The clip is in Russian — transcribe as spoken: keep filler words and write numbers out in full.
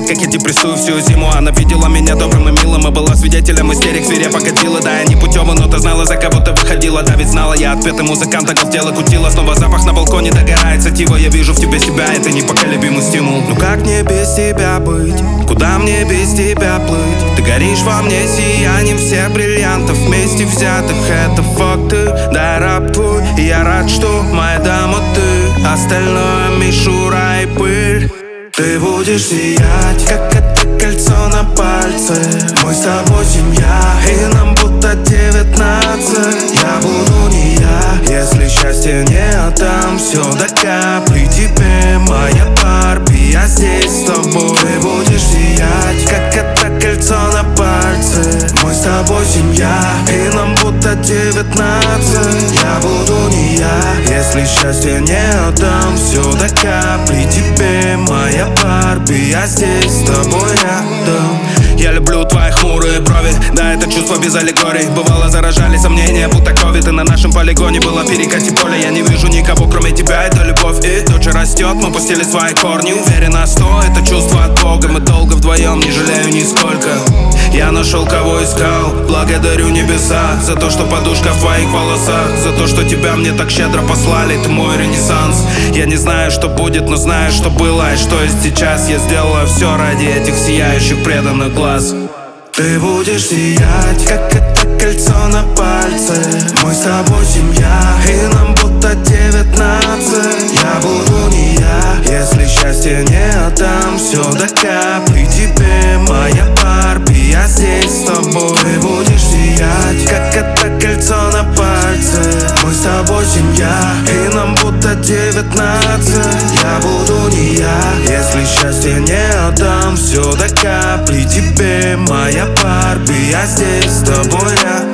как я депрессую всю зиму. Она видела меня добрым и милым и была свидетелем истерик, свирепо катила. Да, я не путёва, но ты знала, за кого ты выходила. Да, ведь знала я ответы музыканта, галдела, кутила. Снова запах на балконе догорает сатива. Я вижу в тебе себя, это непоколебимый стимул. Ну как мне без тебя быть? Куда мне без тебя плыть? Ты горишь во мне сиянием всех бриллиантов вместе взятых. Это факты, да, раб твой. И я рад, что моя дама ты. Остальное мишура и пыль. Ты будешь сиять, как это кольцо на пальце. Мы с тобой семья, и нам будто девятнадцать. Я буду не я, если счастье не отдам. Все до капли тебе, моя Барби, я здесь с тобой. Ты будешь сиять, как это кольцо на пальце. Мы с тобой семья, и нам будто девятнадцать. Я буду не я, если счастье не отдам. Все до капли тебе, моя Барби, я здесь с тобой рядом. Я люблю твои хмурые брови, да, это чувство без аллегорий. Бывало заражали сомнения, будто ковид. И на нашем полигоне было перекати поле. Я не вижу никого, кроме тебя, это любовь. И туча растет, мы пустили свои корни. Уверена, что это чувство от Бога. Мы долго вдвоем, не жалею нисколько. Я нашел, кого искал, благодарю небеса за то, что подушка в твоих волосах, за то, что тебя мне так щедро послали, ты мой ренессанс. Я не знаю, что будет, но знаю, что было и что есть сейчас. Я сделаю все ради этих сияющих преданных глаз. Ты будешь сиять, как это кольцо на пальце. Мы с тобой семья, и нам будто девятнадцать. Я буду не я, если счастье не отдам. Все до капли тебе, моя Барби, я здесь с тобой. Ты будешь сиять, как это кольцо на пальце. Мы с тобой семья, и нам будто девятнадцать. Я буду не я, если счастье не отдам. Все до капли тебе, моя Барби, я здесь с тобой.